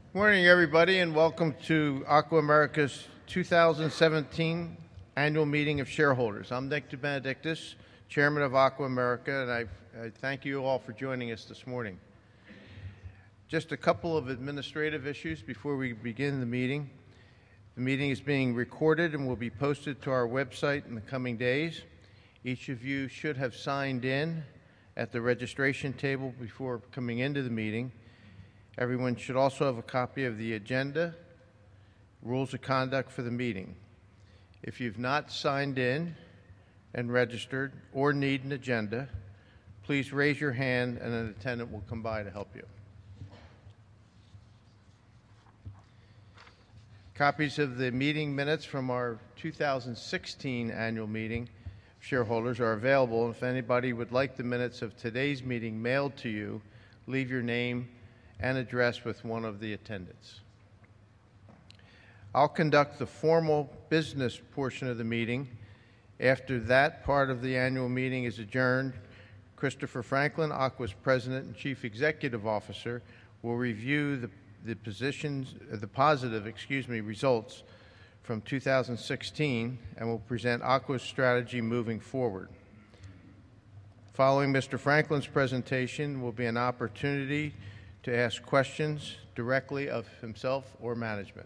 Morning, everybody, and welcome to Aqua America's 2017 Annual Meeting of Shareholders. I'm Nick DeBenedictis, Chairman of Aqua America, and I thank you all for joining us this morning. Just a couple of administrative issues before we begin the meeting. The meeting is being recorded and will be posted to our website in the coming days. Each of you should have signed in at the registration table before coming into the meeting. Everyone should also have a copy of the agenda, rules of conduct for the meeting. If you've not signed in and registered or need an agenda, please raise your hand and an attendant will come by to help you. Copies of the meeting minutes from our 2016 annual meeting of shareholders are available. If anybody would like the minutes of today's meeting mailed to you, leave your name and address with one of the attendants. I'll conduct the formal business portion of the meeting. After that part of the annual meeting is adjourned, Christopher Franklin, Aqua's President and Chief Executive Officer, will review the positive results from 2016 and will present Aqua's strategy moving forward. Following Mr. Franklin's presentation will be an opportunity to ask questions directly of himself or management.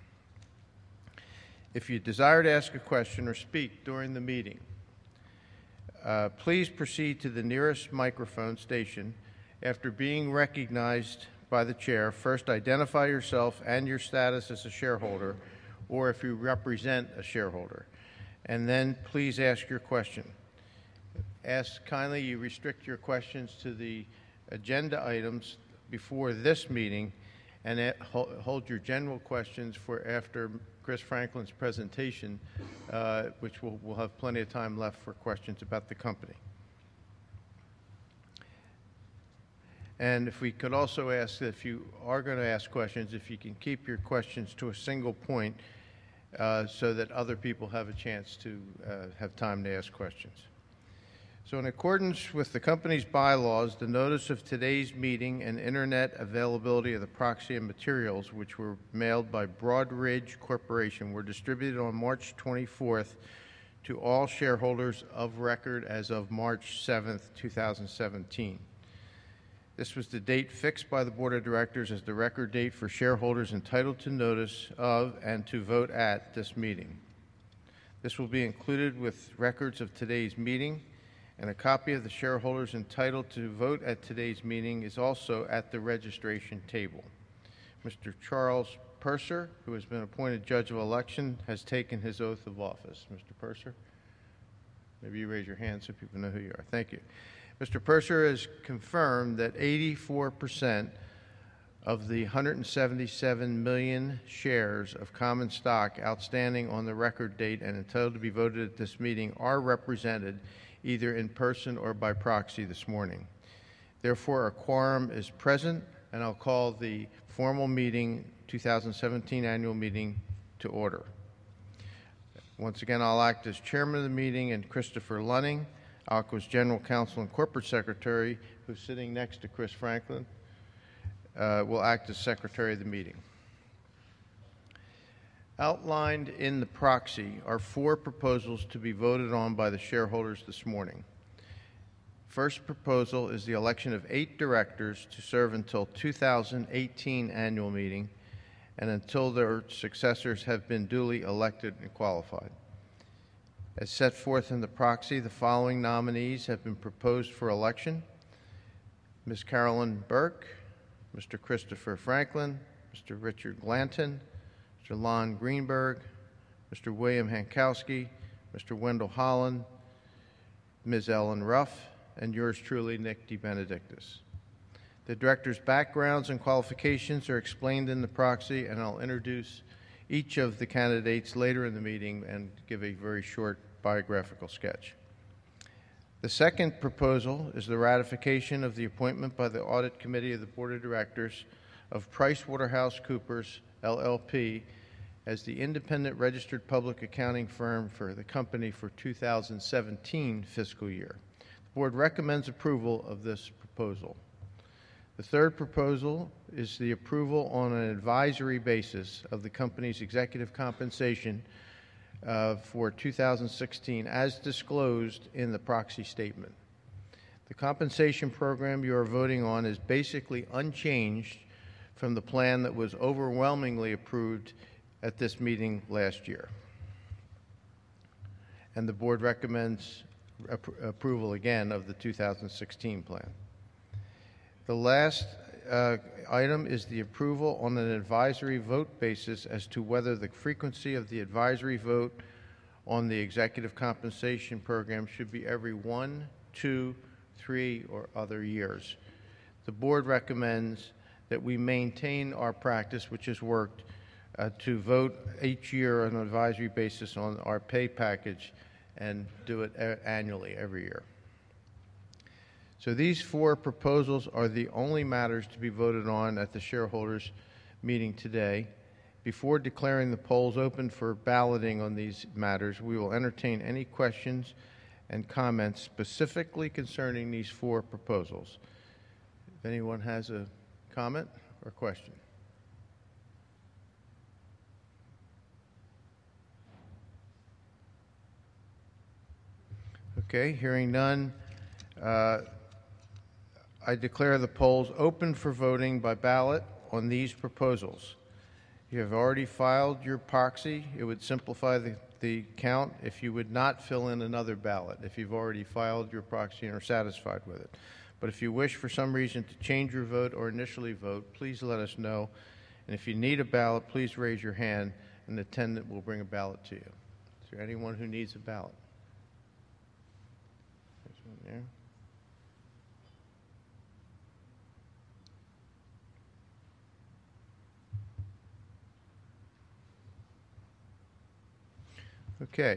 If you desire to ask a question or speak during the meeting, please proceed to the nearest microphone station. After being recognized by the chair, first identify yourself and your status as a shareholder, or if you represent a shareholder, and then please ask your question. Ask kindly you restrict your questions to the agenda items before this meeting, and hold your general questions for after Chris Franklin's presentation, which we'll have plenty of time left for questions about the company. And if we could also ask that if you are going to ask questions, if you can keep your questions to a single point so that other people have a chance to have time to ask questions. So in accordance with the company's bylaws, the notice of today's meeting and internet availability of the proxy and materials, which were mailed by Broadridge Corporation, were distributed on March 24th to all shareholders of record as of March 7th, 2017. This was the date fixed by the Board of Directors as the record date for shareholders entitled to notice of and to vote at this meeting. This will be included with records of today's meeting, and a copy of the shareholders entitled to vote at today's meeting is also at the registration table. Mr. Charles Purser, who has been appointed Judge of Election, has taken his oath of office. Mr. Purser, maybe you raise your hand so people know who you are. Thank you. Mr. Purser has confirmed that 84% of the 177 million shares of common stock outstanding on the record date and entitled to be voted at this meeting are represented either in person or by proxy this morning. Therefore, a quorum is present, and I'll call the formal meeting, 2017 annual meeting, to order. Once again, I'll act as chairman of the meeting, and Christopher Lunning, Aqua's General Counsel and Corporate Secretary, who's sitting next to Chris Franklin, will act as secretary of the meeting. Outlined in the proxy are 4 proposals to be voted on by the shareholders this morning. First proposal is the election of 8 directors to serve until 2018 annual meeting and until their successors have been duly elected and qualified. As set forth in the proxy, the following nominees have been proposed for election: Ms. Carolyn Burke, Mr. Christopher Franklin, Mr. Richard Glanton, Mr. Lon Greenberg, Mr. William Hankowski, Mr. Wendell Holland, Ms. Ellen Ruff, and yours truly, Nick DeBenedictis. The directors' backgrounds and qualifications are explained in the proxy, and I'll introduce each of the candidates later in the meeting and give a very short biographical sketch. The second proposal is the ratification of the appointment by the Audit Committee of the Board of Directors of PricewaterhouseCoopers, LLP, as the independent registered public accounting firm for the company for 2017 fiscal year. The board recommends approval of this proposal. The third proposal is the approval on an advisory basis of the company's executive compensation for 2016 as disclosed in the proxy statement. The compensation program you are voting on is basically unchanged from the plan that was overwhelmingly approved at this meeting last year. And the board recommends approval again of the 2016 plan. The last item is the approval on an advisory vote basis as to whether the frequency of the advisory vote on the executive compensation program should be every 1, 2, 3, or other years. The board recommends that we maintain our practice, which has worked, to vote each year on an advisory basis on our pay package and do it annually every year. So these 4 proposals are the only matters to be voted on at the shareholders' meeting today. Before declaring the polls open for balloting on these matters, we will entertain any questions and comments specifically concerning these 4 proposals. If anyone has a comment or question. Okay, hearing none, I declare the polls open for voting by ballot on these proposals. You have already filed your proxy. It would simplify the count if you would not fill in another ballot if you've already filed your proxy and are satisfied with it. But if you wish for some reason to change your vote or initially vote, please let us know. And if you need a ballot, please raise your hand and the attendant will bring a ballot to you. Is there anyone who needs a ballot? There's one there. Okay.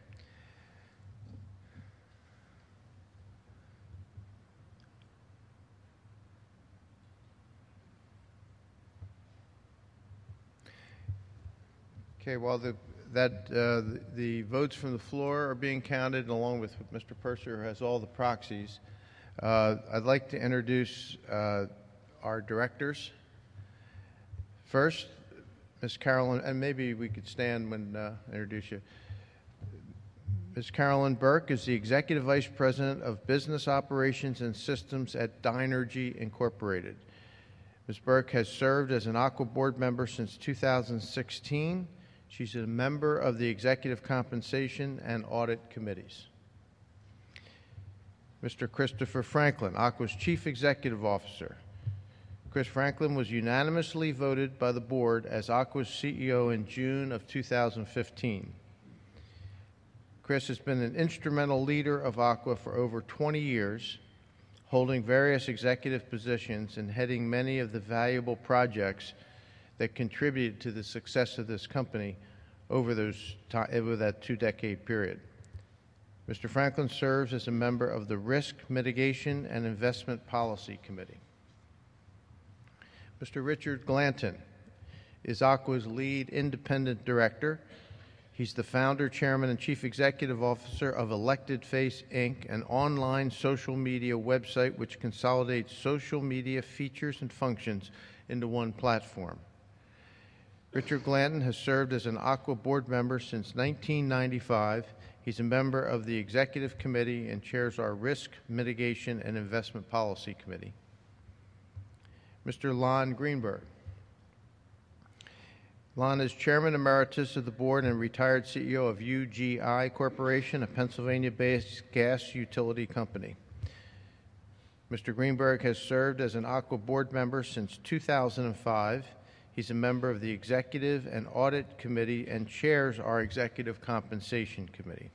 Okay, while the votes from the floor are being counted, along with Mr. Purser, who has all the proxies, I'd like to introduce our directors. First, Ms. Carolyn, and maybe we could stand when I introduce you. Ms. Carolyn Burke is the Executive Vice President of Business Operations and Systems at Dynergy Incorporated. Ms. Burke has served as an Aqua board member since 2016. She's a member of the Executive Compensation and Audit Committees. Mr. Christopher Franklin, Aqua's Chief Executive Officer. Chris Franklin was unanimously voted by the board as Aqua's CEO in June of 2015. Chris has been an instrumental leader of Aqua for over 20 years, holding various executive positions and heading many of the valuable projects that contributed to the success of this company over that 2-decade period. Mr. Franklin serves as a member of the Risk Mitigation and Investment Policy Committee. Mr. Richard Glanton is Aqua's lead independent director. He's the founder, chairman, and chief executive officer of Elected Face, Inc., an online social media website which consolidates social media features and functions into one platform. Richard Glanton has served as an Aqua board member since 1995. He's a member of the executive committee and chairs our Risk Mitigation and Investment Policy Committee. Mr. Lon Greenberg. Lon is Chairman Emeritus of the Board and retired CEO of UGI Corporation, a Pennsylvania-based gas utility company. Mr. Greenberg has served as an Aqua board member since 2005. He's a member of the Executive and Audit Committee and chairs our Executive Compensation Committee.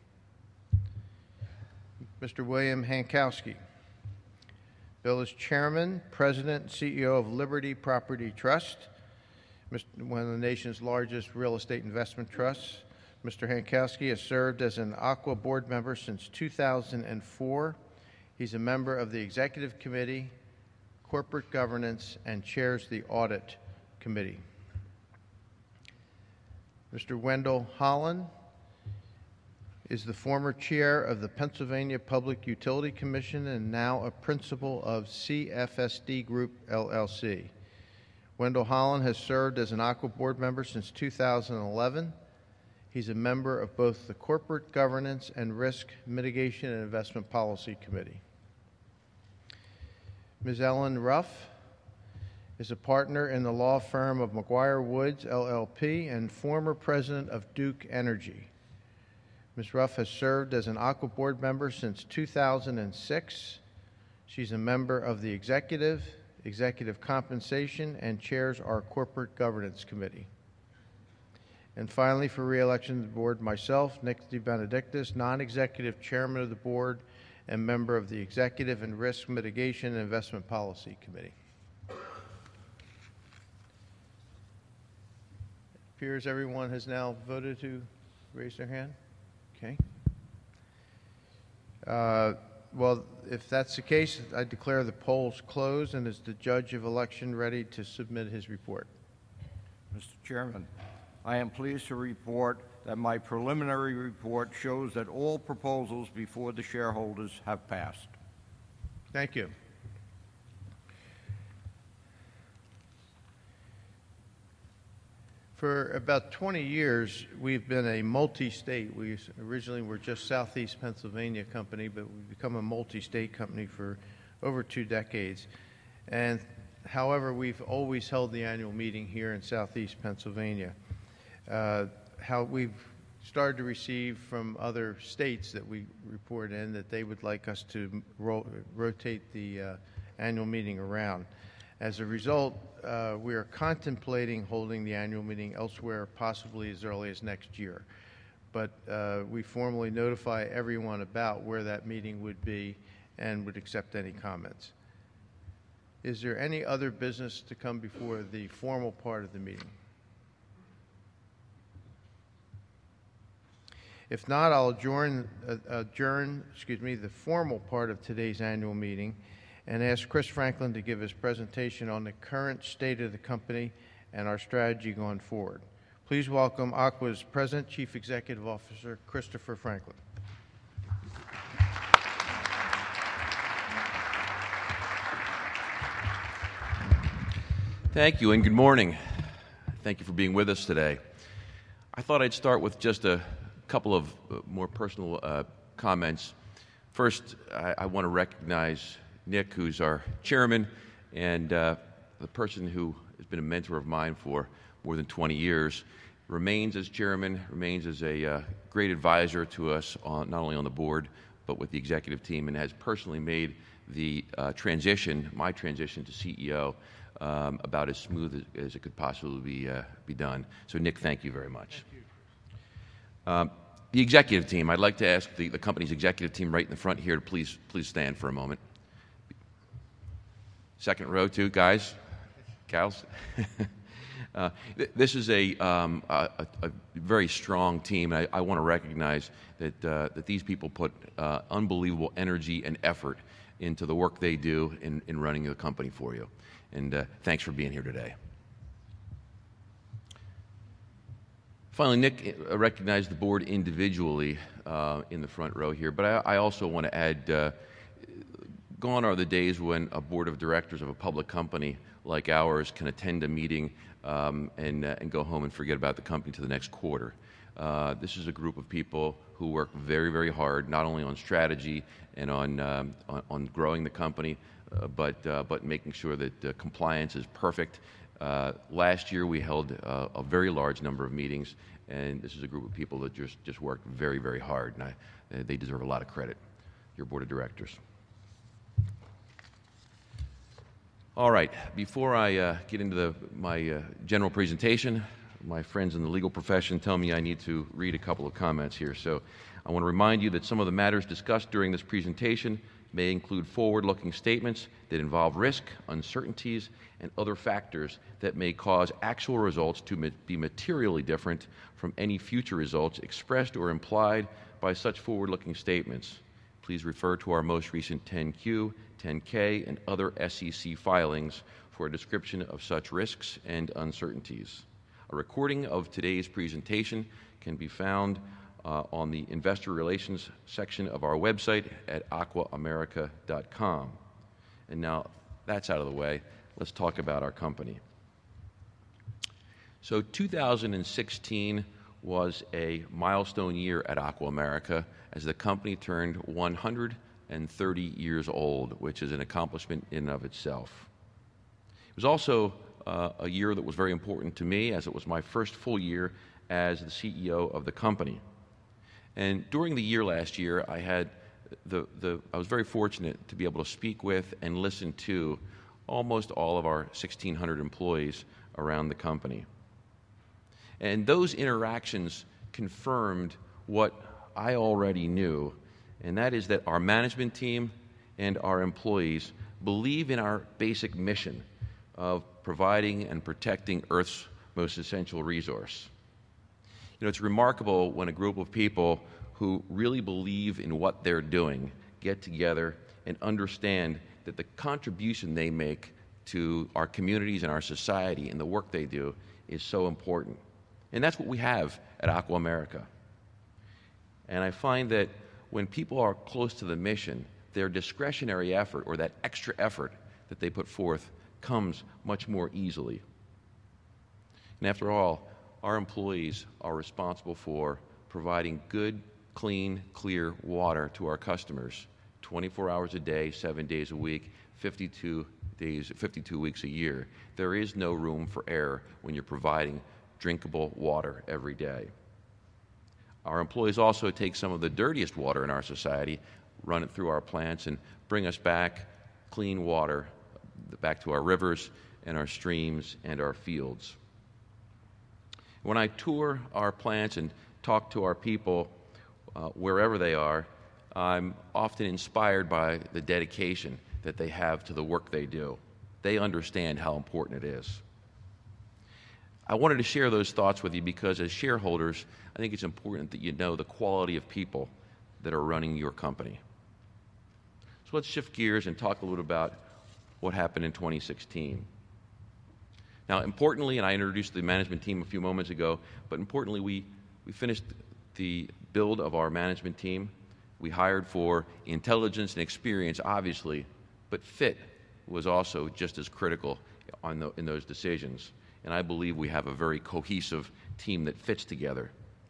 Mr. William Hankowski. Bill is Chairman, President, and CEO of Liberty Property Trust, one of the nation's largest real estate investment trusts. Mr. Hankowski has served as an Aqua board member since 2004. He's a member of the Executive Committee, Corporate Governance, and chairs the Audit Committee. Mr. Wendell Holland is the former chair of the Pennsylvania Public Utility Commission and now a principal of CFSD Group, LLC. Wendell Holland has served as an Aqua board member since 2011. He's a member of both the Corporate Governance and Risk Mitigation and Investment Policy Committee. Ms. Ellen Ruff is a partner in the law firm of McGuire Woods, LLP, and former president of Duke Energy. Ms. Ruff has served as an Aqua board member since 2006. She's a member of the Executive Compensation, and chairs our Corporate Governance Committee. And finally, for re-election to the board, myself, Nick DeBenedictis, non-executive chairman of the board and member of the Executive and Risk Mitigation and Investment Policy Committee. It appears everyone has now voted to raise their hand. Okay. Well, if that's the case, I declare the polls closed, and is the judge of election ready to submit his report? Mr. Chairman, I am pleased to report that my preliminary report shows that all proposals before the shareholders have passed. Thank you. For about 20 years, we've been a multi-state. We originally were just Southeast Pennsylvania company, but we've become a multi-state company for over 2 decades. And however, we've always held the annual meeting here in Southeast Pennsylvania. How we've started to receive from other states that we report in that they would like us to rotate the annual meeting around. As a result, we are contemplating holding the annual meeting elsewhere, possibly as early as next year. But we formally notify everyone about where that meeting would be and would accept any comments. Is there any other business to come before the formal part of the meeting? If not, I'll adjourn the formal part of today's annual meeting and ask Chris Franklin to give his presentation on the current state of the company and our strategy going forward. Please welcome Aqua's President, Chief Executive Officer, Christopher Franklin. Thank you, and good morning. Thank you for being with us today. I thought I'd start with just a couple of more personal comments. First, I want to recognize Nick, who's our chairman, and the person who has been a mentor of mine for more than 20 years, remains as chairman, remains as a great advisor to us, not only on the board, but with the executive team, and has personally made the my transition to CEO, about as smooth as it could possibly be done. So, Nick, thank you very much. Thank you. The executive team, I'd like to ask the company's executive team right in the front here to please stand for a moment. Second row, too, guys, gals. This is a very strong team. I want to recognize that these people put unbelievable energy and effort into the work they do in running the company for you. And thanks for being here today. Finally, Nick recognized the board individually in the front row here, but I also want to add, gone are the days when a board of directors of a public company like ours can attend a meeting and go home and forget about the company to the next quarter. This is a group of people who work very, very hard, not only on strategy and on growing the company, but making sure that compliance is perfect. Last year we held a very large number of meetings, and this is a group of people that just worked very, very hard, and they deserve a lot of credit, your board of directors. All right, before I get into my general presentation, my friends in the legal profession tell me I need to read a couple of comments here. So I want to remind you that some of the matters discussed during this presentation may include forward-looking statements that involve risk, uncertainties, and other factors that may cause actual results to be materially different from any future results expressed or implied by such forward-looking statements. Please refer to our most recent 10-Q, 10-K, and other SEC filings for a description of such risks and uncertainties. A recording of today's presentation can be found on the Investor Relations section of our website at aquaamerica.com. And now that's out of the way, let's talk about our company. So 2016 was a milestone year at Aqua America as the company turned 130 years old, which is an accomplishment in and of itself. It was also a year that was very important to me, as it was my first full year as the CEO of the company. And during the year last year, I was very fortunate to be able to speak with and listen to almost all of our 1,600 employees around the company. And those interactions confirmed what I already knew, and that is that our management team and our employees believe in our basic mission of providing and protecting Earth's most essential resource. You know, it's remarkable when a group of people who really believe in what they're doing get together and understand that the contribution they make to our communities and our society and the work they do is so important. And that's what we have at Aqua America. And I find that when people are close to the mission, their discretionary effort, or that extra effort that they put forth, comes much more easily. And after all, our employees are responsible for providing good, clean, clear water to our customers 24 hours a day, 7 days a week, 52 weeks a year. There is no room for error when you're providing drinkable water every day. Our employees also take some of the dirtiest water in our society, run it through our plants, and bring us back clean water back to our rivers and our streams and our fields. When I tour our plants and talk to our people wherever they are, I'm often inspired by the dedication that they have to the work they do. They understand how important it is. I wanted to share those thoughts with you because as shareholders, I think it's important that you know the quality of people that are running your company. So let's shift gears and talk a little about what happened in 2016. Now, importantly, and I introduced the management team a few moments ago, but importantly, we finished the build of our management team. We hired for intelligence and experience, obviously, but fit was also just as critical in those decisions. And I believe we have a very cohesive team that fits together.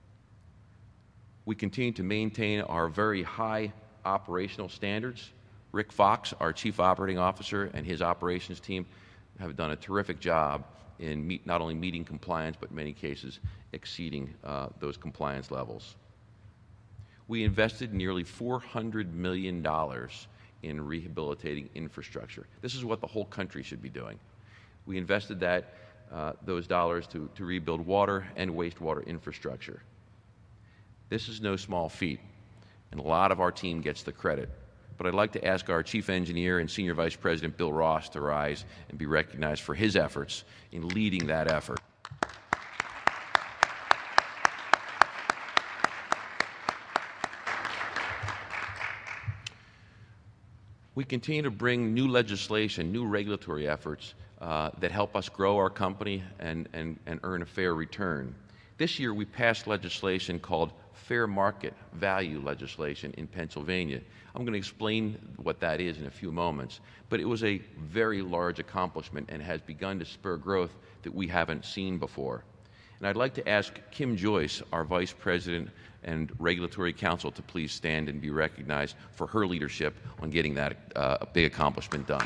We continue to maintain our very high operational standards. Rick Fox, our Chief Operating Officer, and his operations team have done a terrific job in not only meeting compliance, but in many cases exceeding those compliance levels. We invested nearly $400 million in rehabilitating infrastructure. This is what the whole country should be doing. We invested those dollars to rebuild water and wastewater infrastructure. This is no small feat, and a lot of our team gets the credit. But I'd like to ask our Chief Engineer and Senior Vice President Bill Ross to rise and be recognized for his efforts in leading that effort. We continue to bring new legislation, new regulatory efforts that help us grow our company and earn a fair return. This year we passed legislation called Fair Market Value legislation in Pennsylvania. I'm going to explain what that is in a few moments, but it was a very large accomplishment and has begun to spur growth that we haven't seen before. And I'd like to ask Kim Joyce, our Vice President and Regulatory Counsel, to please stand and be recognized for her leadership on getting that big accomplishment done.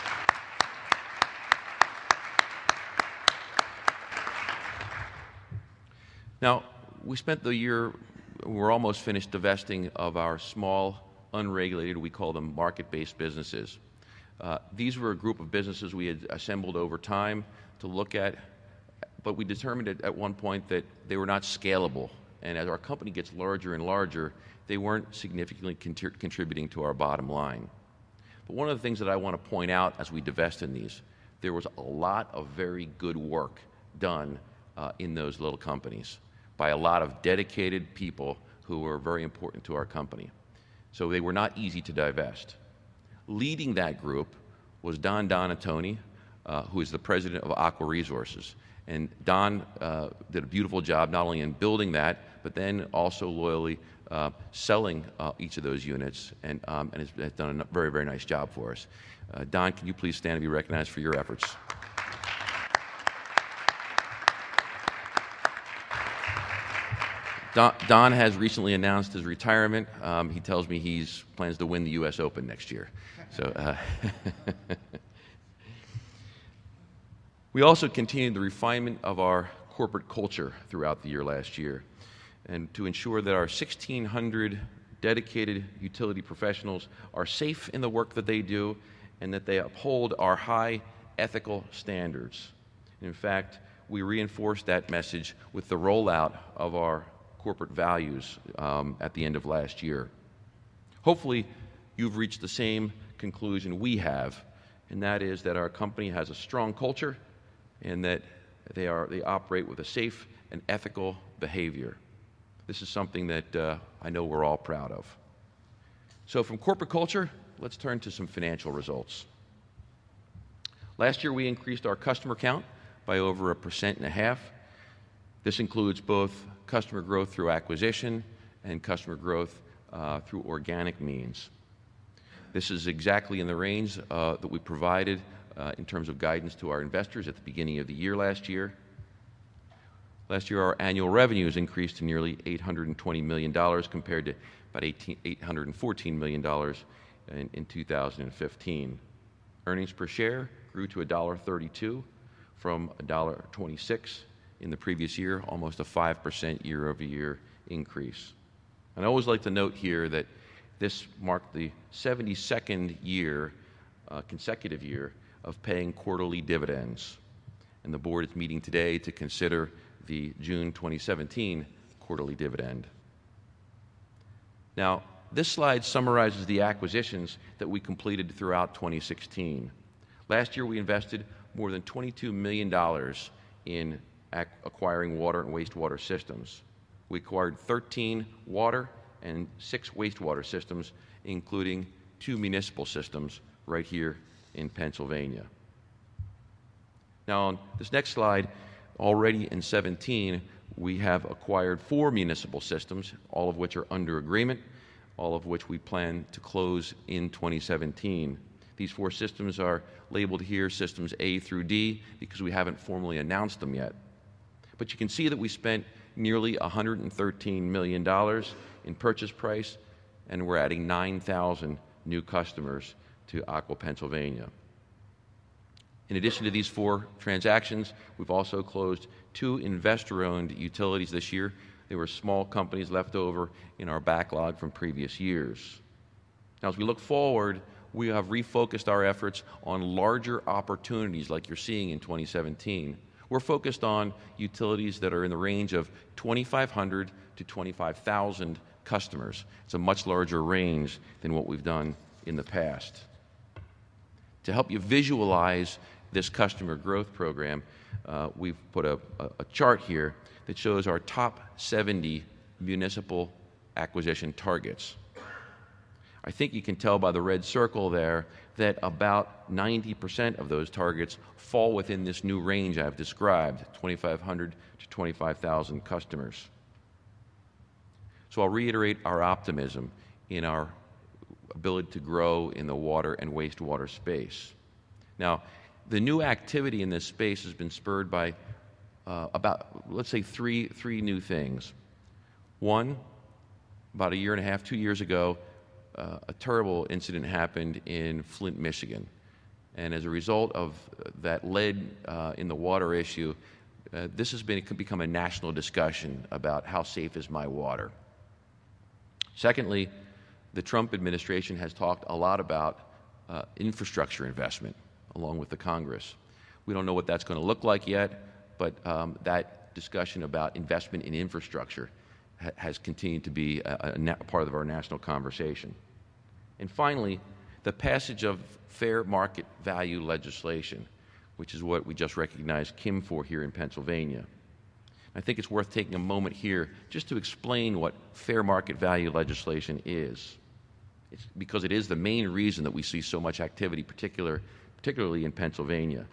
Now, we spent the year, we're almost finished divesting of our small, unregulated, we call them market-based businesses. These were a group of businesses we had assembled over time to look at, but we determined at one point that they were not scalable. And as our company gets larger and larger, they weren't significantly contributing to our bottom line. But one of the things that I want to point out as we divest in these, there was a lot of very good work done in those little companies by a lot of dedicated people who were very important to our company. So they were not easy to divest. Leading that group was Don Donatoni, who is the president of Aqua Resources. And Don did a beautiful job not only in building that, but then also loyally selling each of those units, and has done a very, very nice job for us. Don, can you please stand and be recognized for your efforts? Don has recently announced his retirement. He tells me he plans to win the U.S. Open next year. So, we also continued the refinement of our corporate culture throughout the year last year, and to ensure that our 1,600 dedicated utility professionals are safe in the work that they do and that they uphold our high ethical standards. In fact, we reinforced that message with the rollout of our corporate values at the end of last year. Hopefully, you've reached the same conclusion we have, and that is that our company has a strong culture and that they operate with a safe and ethical behavior. This is something that I know we're all proud of. So from corporate culture, let's turn to some financial results. Last year, we increased our customer count by over 1.5%. This includes both customer growth through acquisition and customer growth through organic means. This is exactly in the range that we provided in terms of guidance to our investors at the beginning of the year last year. Last year, our annual revenues increased to nearly $820 million compared to about $814 million in 2015. Earnings per share grew to $1.32 from $1.26 in the previous year, almost a 5% year-over-year increase. And I always like to note here that this marked the 72nd year, consecutive year, of paying quarterly dividends. And the board is meeting today to consider the June 2017 quarterly dividend. Now, this slide summarizes the acquisitions that we completed throughout 2016. Last year, we invested more than $22 million in acquiring water and wastewater systems. We acquired 13 water and 6 wastewater systems, including 2 municipal systems right here in Pennsylvania. Now, on this next slide, already in 2017, we have acquired 4 municipal systems, all of which are under agreement, all of which we plan to close in 2017. These 4 systems are labeled here Systems A through D because we haven't formally announced them yet. But you can see that we spent nearly $113 million in purchase price, and we're adding 9,000 new customers to Aqua Pennsylvania. In addition to these 4 transactions, we've also closed 2 investor-owned utilities this year. They were small companies left over in our backlog from previous years. Now, as we look forward, we have refocused our efforts on larger opportunities like you're seeing in 2017. We're focused on utilities that are in the range of 2,500 to 25,000 customers. It's a much larger range than what we've done in the past. To help you visualize this customer growth program, we've put a chart here that shows our top 70 municipal acquisition targets. I think you can tell by the red circle there that about 90% of those targets fall within this new range I've described, 2,500 to 25,000 customers. So I'll reiterate our optimism in our ability to grow in the water and wastewater space. Now, the new activity in this space has been spurred by let's say, three new things. One, about 1.5 to 2 years ago, a terrible incident happened in Flint, Michigan. And as a result of that lead in the water issue, this has become a national discussion about how safe is my water. Secondly, the Trump administration has talked a lot about infrastructure investment, along with the Congress. We don't know what that's going to look like yet, but that discussion about investment in infrastructure has continued to be a part of our national conversation. And finally, the passage of fair market value legislation, which is what we just recognized Kim for here in Pennsylvania. I think it's worth taking a moment here just to explain what fair market value legislation is. It's because it is the main reason that we see so much activity, particularly in Pennsylvania.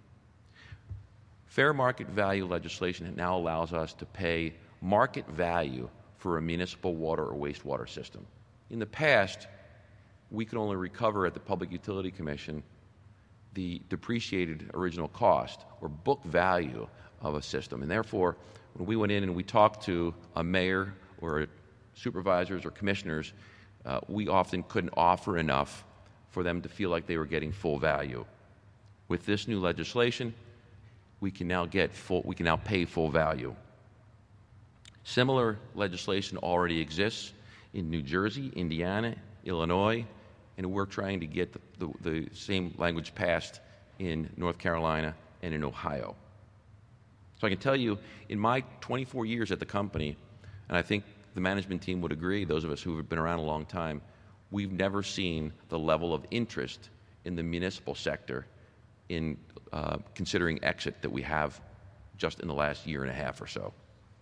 Fair market value legislation now allows us to pay market value for a municipal water or wastewater system. In the past, we could only recover at the Public Utility Commission the depreciated original cost or book value of a system. And therefore, when we went in and we talked to a mayor or supervisors or commissioners, we often couldn't offer enough for them to feel like they were getting full value. With this new legislation, we can now pay full value. Similar legislation already exists in New Jersey, Indiana, Illinois, and we're trying to get the same language passed in North Carolina and in Ohio. So I can tell you, in my 24 years at the company, and I think the management team would agree, those of us who have been around a long time, we've never seen the level of interest in the municipal sector in considering exit that we have just in the last year and a half or so.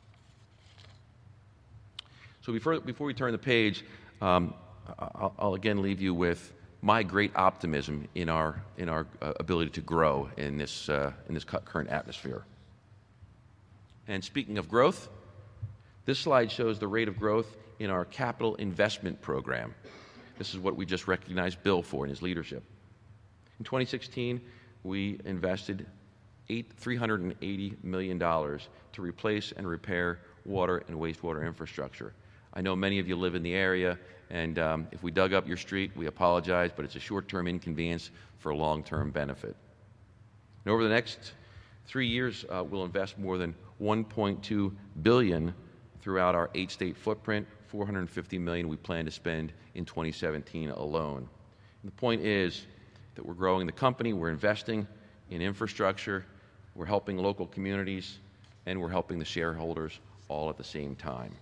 So before we turn the page, I'll again leave you with my great optimism in our ability to grow in this current atmosphere. And speaking of growth, this slide shows the rate of growth in our capital investment program. This is what we just recognized Bill for in his leadership. In 2016, we invested $380 million to replace and repair water and wastewater infrastructure. I know many of you live in the area, and if we dug up your street, we apologize, but it's a short-term inconvenience for a long-term benefit. And over the next 3 years, we'll invest more than $1.2 billion throughout our 8-state footprint, $450 million we plan to spend in 2017 alone. And the point is that we're growing the company, we're investing in infrastructure, we're helping local communities, and we're helping the shareholders all at the same time.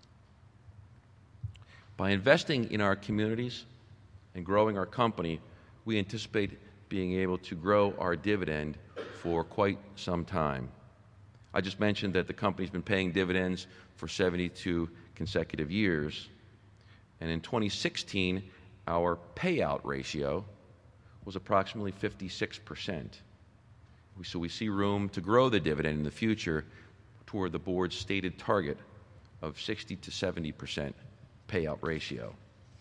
By investing in our communities and growing our company, we anticipate being able to grow our dividend for quite some time. I just mentioned that the company's been paying dividends for 72 consecutive years. And in 2016, our payout ratio was approximately 56%. So we see room to grow the dividend in the future toward the board's stated target of 60 to 70% payout ratio.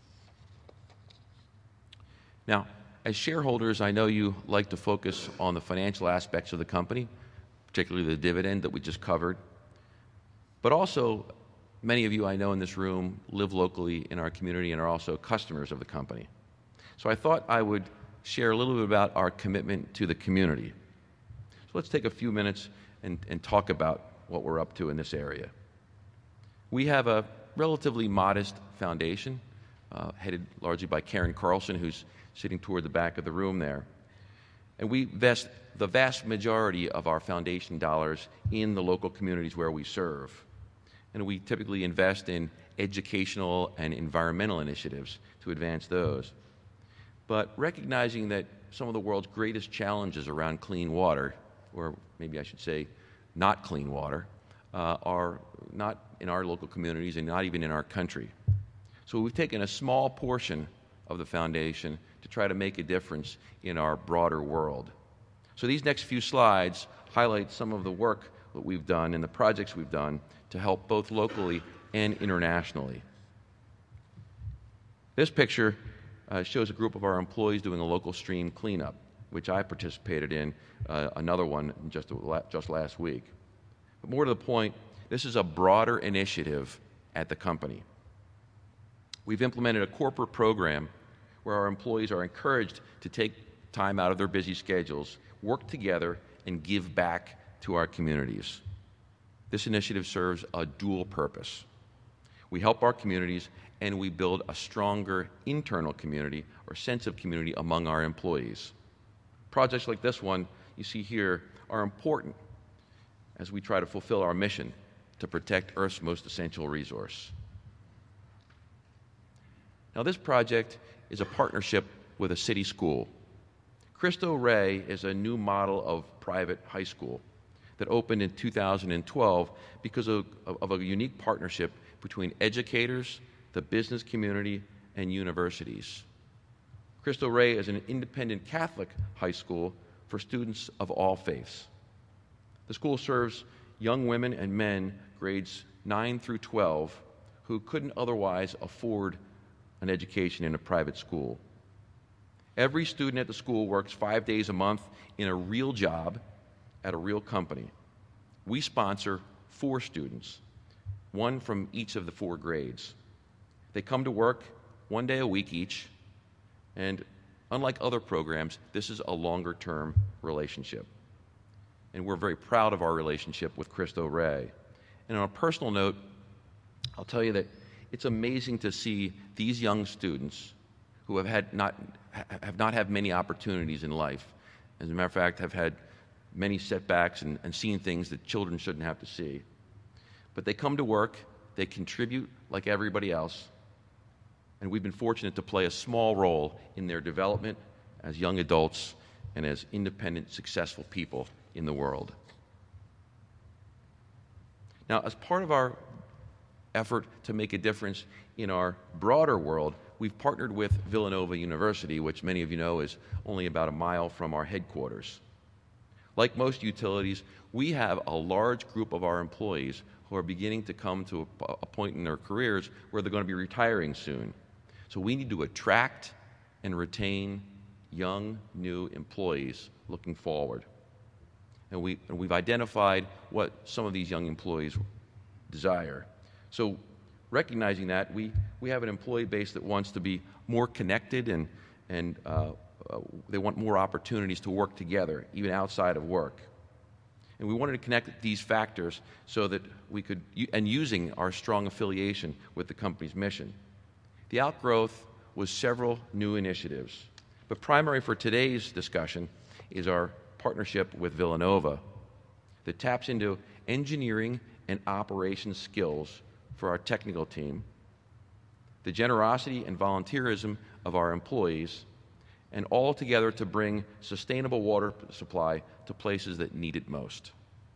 Now, as shareholders, I know you like to focus on the financial aspects of the company, particularly the dividend that we just covered. But also, many of you I know in this room live locally in our community and are also customers of the company. So I thought I would share a little bit about our commitment to the community. So let's take a few minutes and talk about what we're up to in this area. We have a relatively modest foundation, headed largely by Karen Carlson, who's sitting toward the back of the room there. And we invest the vast majority of our foundation dollars in the local communities where we serve. And we typically invest in educational and environmental initiatives to advance those. But recognizing that some of the world's greatest challenges around clean water, or maybe I should say not clean water, are not in our local communities and not even in our country. So we've taken a small portion of the foundation to try to make a difference in our broader world. So these next few slides highlight some of the work that we've done and the projects we've done to help both locally and internationally. This picture shows a group of our employees doing a local stream cleanup, which I participated in, another one just last week. But more to the point, this is a broader initiative at the company. We've implemented a corporate program where our employees are encouraged to take time out of their busy schedules, work together, and give back to our communities. This initiative serves a dual purpose. We help our communities, and we build a stronger internal community or sense of community among our employees. Projects like this one you see here are important as we try to fulfill our mission to protect Earth's most essential resource. Now, this project is a partnership with a city school. Cristo Rey is a new model of private high school that opened in 2012 because of a unique partnership between educators, the business community, and universities. Cristo Rey is an independent Catholic high school for students of all faiths. The school serves young women and men grades 9 through 12 who couldn't otherwise afford an education in a private school. Every student at the school works 5 days a month in a real job at a real company. we sponsor 4 students, one from each of the 4 grades. They come to work 1 day a week each, and unlike other programs, this is a longer-term relationship. And we're very proud of our relationship with Cristo Rey. And on a personal note, I'll tell you that it's amazing to see these young students who have not had many opportunities in life. As a matter of fact, have had many setbacks and seen things that children shouldn't have to see. But they come to work, they contribute like everybody else, and we've been fortunate to play a small role in their development as young adults and as independent, successful people in the world. Now, as part of our effort to make a difference in our broader world, we've partnered with Villanova University, which many of you know is only about a mile from our headquarters. Like most utilities, we have a large group of our employees who are beginning to come to a point in their careers where they're going to be retiring soon. So we need to attract and retain young, new employees looking forward. And we've identified what some of these young employees desire. So recognizing that, we have an employee base that wants to be more connected and they want more opportunities to work together, even outside of work. And we wanted to connect these factors so that we could, and using our strong affiliation with the company's mission. The outgrowth was several new initiatives, but primary for today's discussion is our partnership with Villanova that taps into engineering and operations skills for our technical team, the generosity and volunteerism of our employees, and all together to bring sustainable water supply to places that need it most.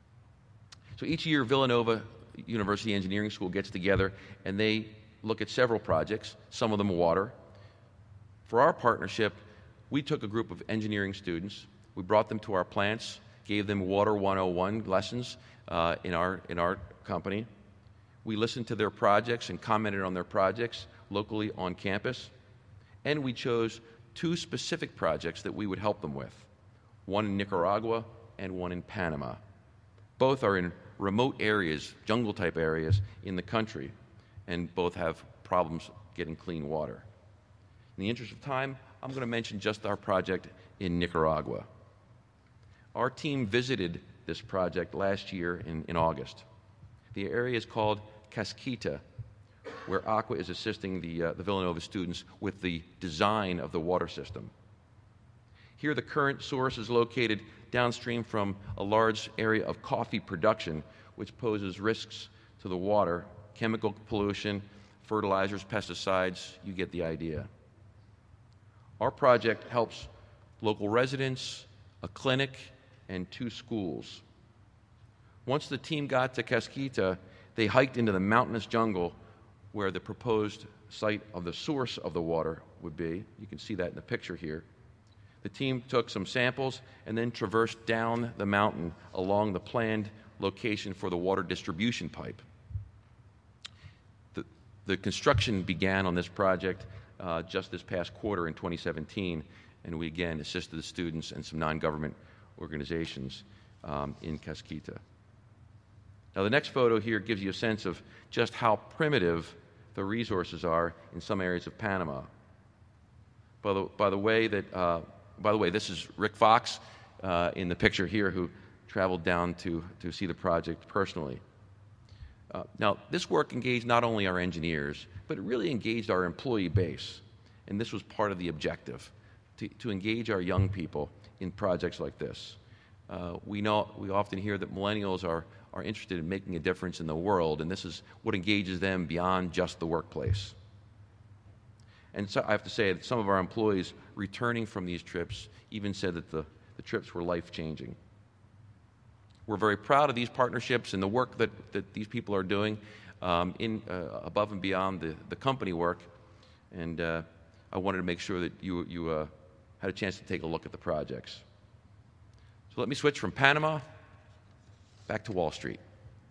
So each year, Villanova University Engineering School gets together and they look at several projects, some of them water. For our partnership, we took a group of engineering students, we brought them to our plants, gave them Water 101 lessons in our company. We listened to their projects and commented on their projects locally on campus, and we chose 2 specific projects that we would help them with, one in Nicaragua and one in Panama. Both are in remote areas, jungle-type areas in the country, and both have problems getting clean water. In the interest of time, I'm going to mention just our project in Nicaragua. Our team visited this project last year in August. The area is called Casquita, where Aqua is assisting the Villanova students with the design of the water system. Here, the current source is located downstream from a large area of coffee production, which poses risks to the water, chemical pollution, fertilizers, pesticides, you get the idea. Our project helps local residents, a clinic, and 2 schools. Once the team got to Casquita, they hiked into the mountainous jungle where the proposed site of the source of the water would be. You can see that in the picture here. The team took some samples and then traversed down the mountain along the planned location for the water distribution pipe. The construction began on this project just this past quarter in 2017, and we again assisted the students and some non-government organizations in Casquita. Now, the next photo here gives you a sense of just how primitive the resources are in some areas of Panama. By the way, this is Rick Fox in the picture here, who traveled down to see the project personally. Now, this work engaged not only our engineers, but it really engaged our employee base, and this was part of the objective, to engage our young people in projects like this. We often hear that millennials are interested in making a difference in the world, and this is what engages them beyond just the workplace. And so I have to say that some of our employees returning from these trips even said that the trips were life-changing. We're very proud of these partnerships and the work that these people are doing above and beyond the company work, and I wanted to make sure that you had a chance to take a look at the projects. So let me switch from Panama back to Wall Street.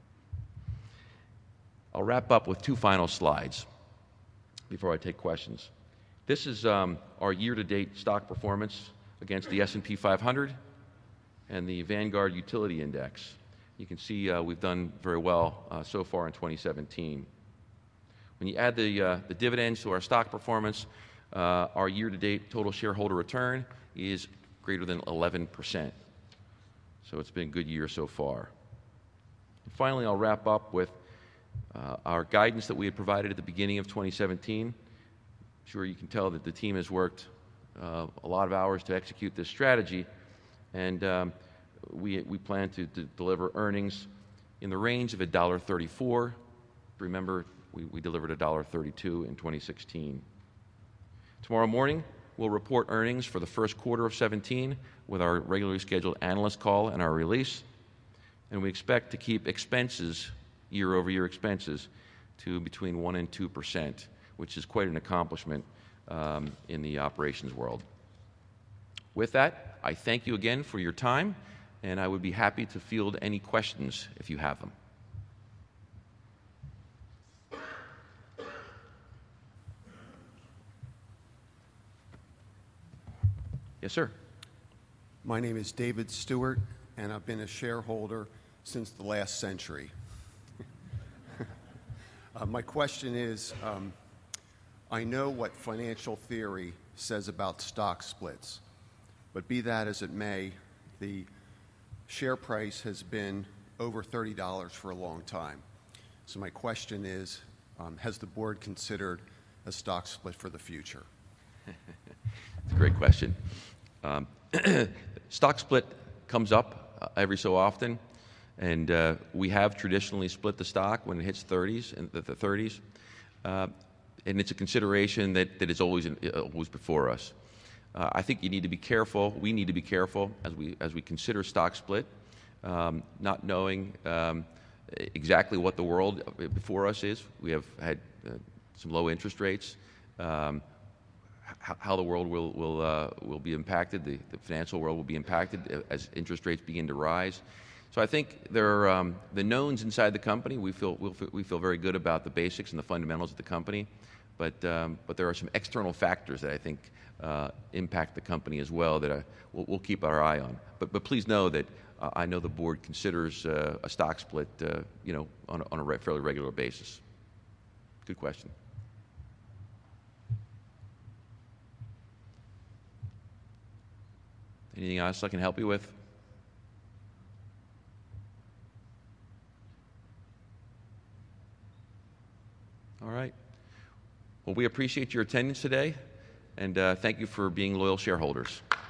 I'll wrap up with 2 final slides before I take questions. This is our year-to-date stock performance against the S&P 500 and the Vanguard Utility Index. You can see we've done very well so far in 2017. When you add the dividends to our stock performance, our year-to-date total shareholder return is greater than 11%. So it's been a good year so far. And finally, I'll wrap up with our guidance that we had provided at the beginning of 2017. I'm sure you can tell that the team has worked a lot of hours to execute this strategy, and we plan to deliver earnings in the range of $1.34. Remember, we delivered $1.32 in 2016. Tomorrow morning, we'll report earnings for the first quarter of 2017 with our regularly scheduled analyst call and our release. And we expect to keep expenses, year-over-year expenses, to between 1% and 2%, which is quite an accomplishment in the operations world. With that, I thank you again for your time, and I would be happy to field any questions if you have them. Yes, sir. My name is David Stewart, and I've been a shareholder since the last century. My question is, I know what financial theory says about stock splits, but be that as it may, the share price has been over $30 for a long time. So my question is, has the board considered a stock split for the future? It's a great question. Stock split comes up every so often, and we have traditionally split the stock when it hits 30s and the 30s, and it's a consideration that is always before us. I think you need to be careful. We need to be careful as we consider stock split, not knowing exactly what the world before us is. We have had some low interest rates. How the world will be impacted, the financial world will be impacted as interest rates begin to rise. So I think there are the knowns inside the company. We feel very good about the basics and the fundamentals of the company, but there are some external factors that I think impact the company as well that we'll keep our eye on. But please know that I know the board considers a stock split, on a fairly regular basis. Good question. Anything else I can help you with? All right. Well, we appreciate your attendance today, and thank you for being loyal shareholders.